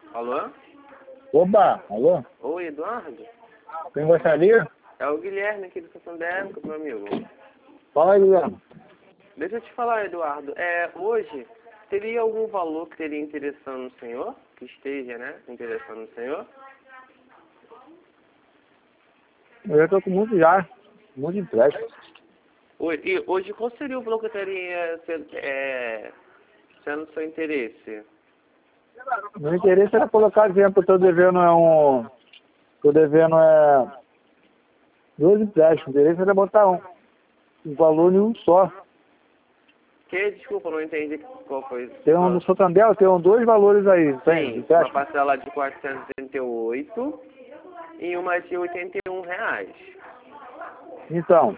Alô? Oba, alô? Oi, Eduardo? Quem gostaria? É o Guilherme aqui do Santander, meu amigo. Fala aí, Guilherme. Deixa eu te falar, Eduardo. Hoje, teria algum valor que teria interessando no senhor? Que esteja, né, interessando no senhor? Eu já tô com muito empréstimo. E hoje, qual seria o valor que teria sendo do seu interesse? Meu interesse era colocar exemplo, tô devendo dois empréstimos. O interesse era botar um valor em um só. Desculpa, não entendi qual foi. Tem um no Santander, tem dois valores aí, tem? Sim, uma Empréstimo? parcela de 488 e uma de R$ 81. Então,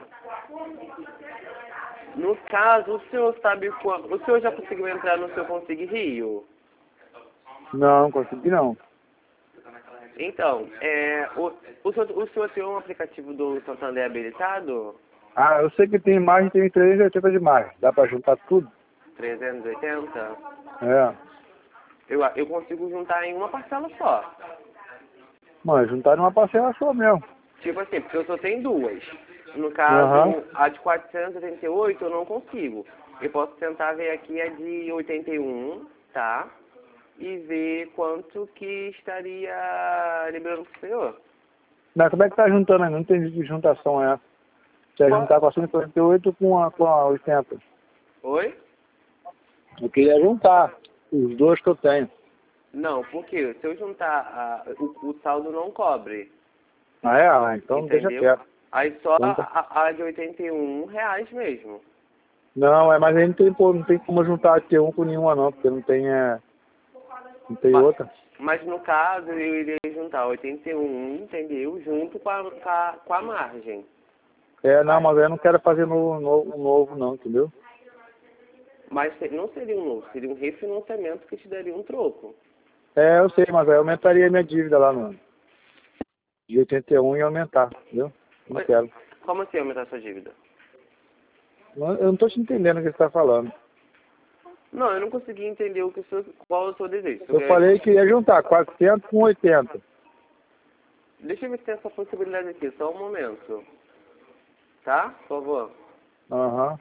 No caso, o senhor sabe quando... O senhor já conseguiu entrar no seu Consigue Rio? não consegui não. Então, o senhor tem um aplicativo do Santander habilitado? Ah, eu sei que tem imagem, tem 380 de imagem. Dá pra juntar tudo? 380? É. Eu consigo juntar em uma parcela só. Mano, juntar numa parcela só mesmo. Tipo assim, porque eu só tenho duas. No caso, Aham. a de 488 eu não consigo. Eu posso tentar ver aqui a de 81, tá? E ver quanto que estaria liberando pro senhor. Mas como é que tá juntando aí? Não entendi que juntação é essa. Você vai juntar 448 com a 80. Oi? Eu queria juntar os dois que eu tenho. Não, porque se eu juntar, o saldo não cobre. Ah, é? Ah, então deixa Entendeu? quieto. Aí só Então tá. a de R$ 81 mesmo. Não, mas aí não tem como juntar T1 com nenhuma não, porque não tem Ma- outra. Mas no caso eu iria juntar 81, entendeu? Junto com a margem. É, não, mas aí eu não quero fazer novo não, entendeu? Mas não seria um novo, seria um refinanciamento que te daria um troco. É, eu sei, mas aí aumentaria a minha dívida lá no de 81 e aumentar, entendeu? Não Oi, quero. como assim aumentar sua dívida? Eu não tô te entendendo o que você está falando. Não, eu não consegui entender qual é o seu desejo. Eu falei que ia juntar 400 com 80. Deixa eu ver se tem essa possibilidade aqui, só um momento. Tá? Por favor. Aham.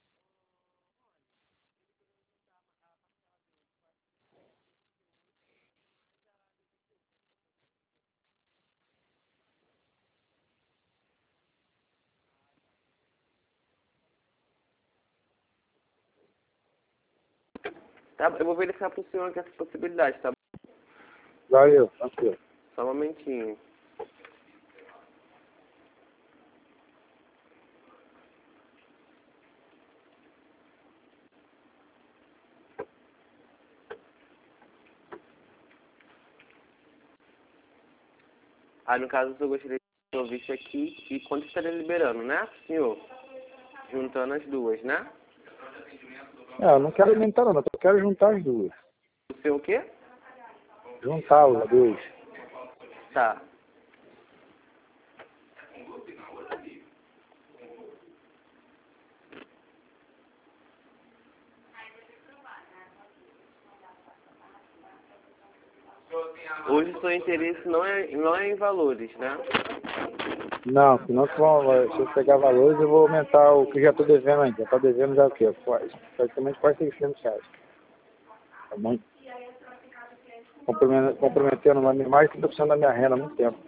Tá? Eu vou verificar pro senhor aqui essa possibilidade, tá? Valeu, tranquilo. Só um momentinho. Ah, no caso, eu gostaria de ouvir isso aqui e quanto estaria liberando, né, senhor? Juntando as duas, né? É, eu não quero aumentar não, eu quero juntar as duas. O seu o quê? Juntar os dois. Tá. Hoje o seu interesse não é em valores, né? Não, senão se eu pegar valores eu vou aumentar o que já estou devendo ainda. Está devendo já o quê? Praticamente quase R$ 600. Tá bom? Comprometendo mais de 30% da minha renda há muito tempo.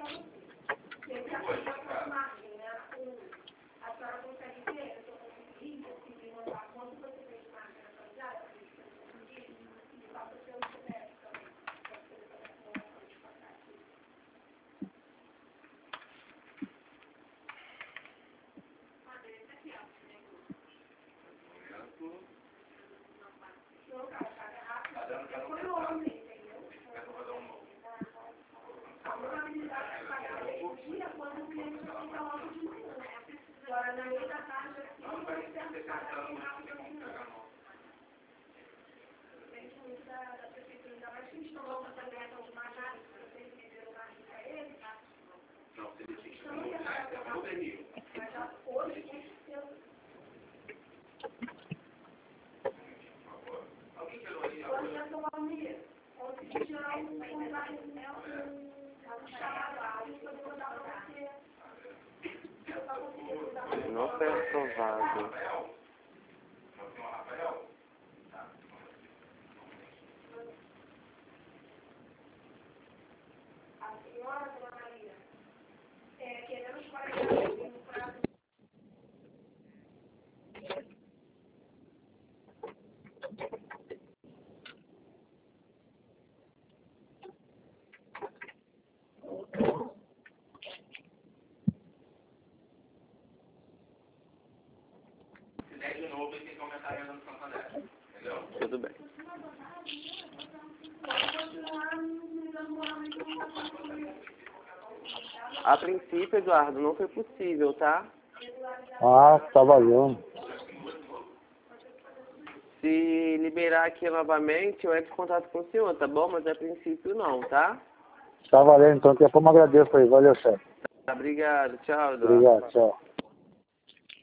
Não foi aprovado. Tudo bem. A princípio, Eduardo, não foi possível, tá? Ah, tá valendo. Se liberar aqui novamente, eu entro em contato com o senhor, tá bom? Mas a princípio não, tá? Tá valendo, então daqui a pouco eu agradeço aí. Valeu, chefe. Obrigado. Tchau, Eduardo. Obrigado, tchau.